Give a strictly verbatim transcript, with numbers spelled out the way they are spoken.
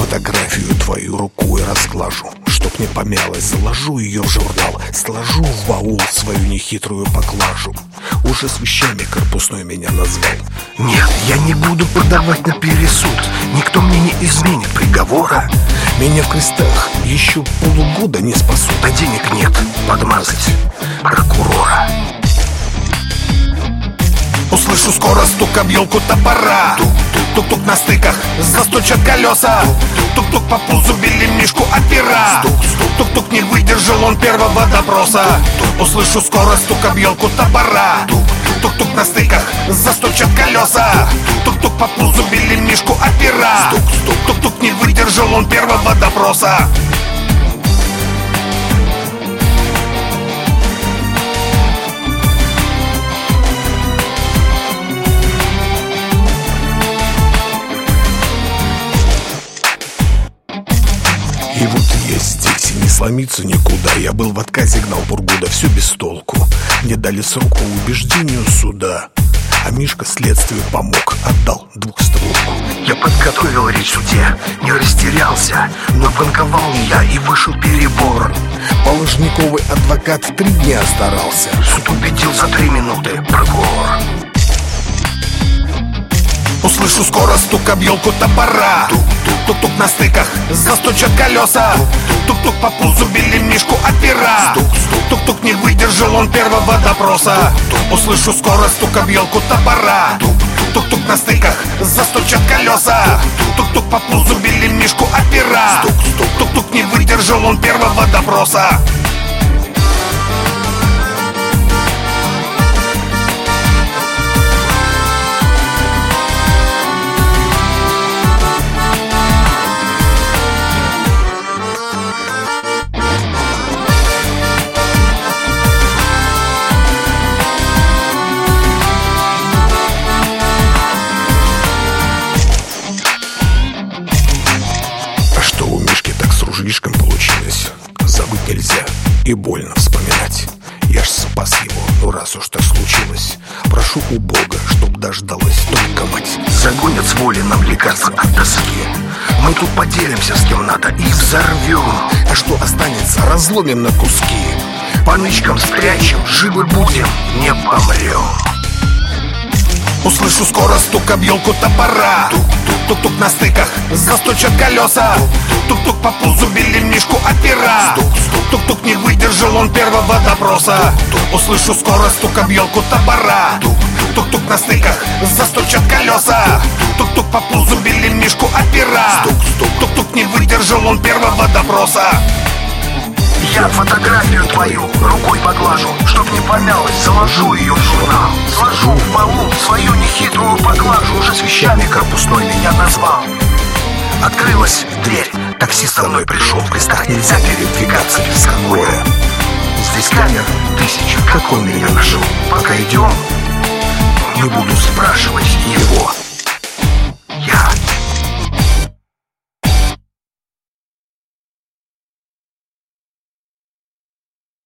фотографию твою рукой разглажу, чтоб не помялась, заложу ее в журнал, сложу в баул свою нехитрую поклажу. Уже с вещами корпусной меня назвал. Нет, я не буду подавать на пересуд, никто мне не изменит приговора. Меня в крестах еще полугода не спасут, а денег нет подмазать прокурора. Услышу скоро стук об елку топора. Тук-тук на стыках застучат колеса. Тук-тук по пузу били мишку опера. Тук-тук не выдержал он первого допроса. Услышу скоро стук об елку топора. Тук-тук на стыках застучат колеса. Тук-тук по пузу били мишку опера. Тук-тук не выдержал он первого допроса. И вот я здесь, и не сломиться никуда. Я был в отказе, гнал Бургуда, все без толку. Мне дали срок по убеждению суда, а Мишка следствию помог, отдал двухстволку. Я подготовил речь в суде, не растерялся, но банковал не я и вышел перебор. Положниковый адвокат три дня старался, суд убедил за три минуты прокурор. Услышу скоро стук об елку топора. Тук-тук на стыках застучат колеса. Тук-тук по пузу били мишку опера. Тук-тук не выдержал он первого допроса. Услышу скоро стук об елку топора. Тук-тук на стыках застучат колеса. Тук-тук по пузу били мишку опера. Тук-тук не выдержал он первого допроса. Слишком получилось, забыть нельзя и больно вспоминать. Я ж спас его, ну раз уж так случилось. Прошу у Бога, чтоб дождалась только мать. Загонят с воли нам лекарства от тоски. Мы тут поделимся с кем надо и взорвем. А что останется, разломим на куски. По нычкам спрячем, живы будем, не помрем. Услышу скоро стук об елку топора. Тук-тук на стыках застучат колеса. Тук-тук по пузу били мишку опера. Тук-тук не выдержал он первого допроса. Услышу скоро стук об елку топора. Тук-тук на стыках застучат колеса. Тук-тук по пузу били мишку опера. Тук-тук не выдержал он первого допроса. Я фотографию твою рукой поглажу, чтоб не помялась, заложу ее в журнал. Сложу в баул свою нехитрую поклажу. Уже с вещами корпусной меня назвал. Открылась дверь, таксист со мной пришел. В крестах нельзя передвигаться без конвоя. Здесь камер тысяча, как он меня нашел. Пока идем, не буду спрашивать его.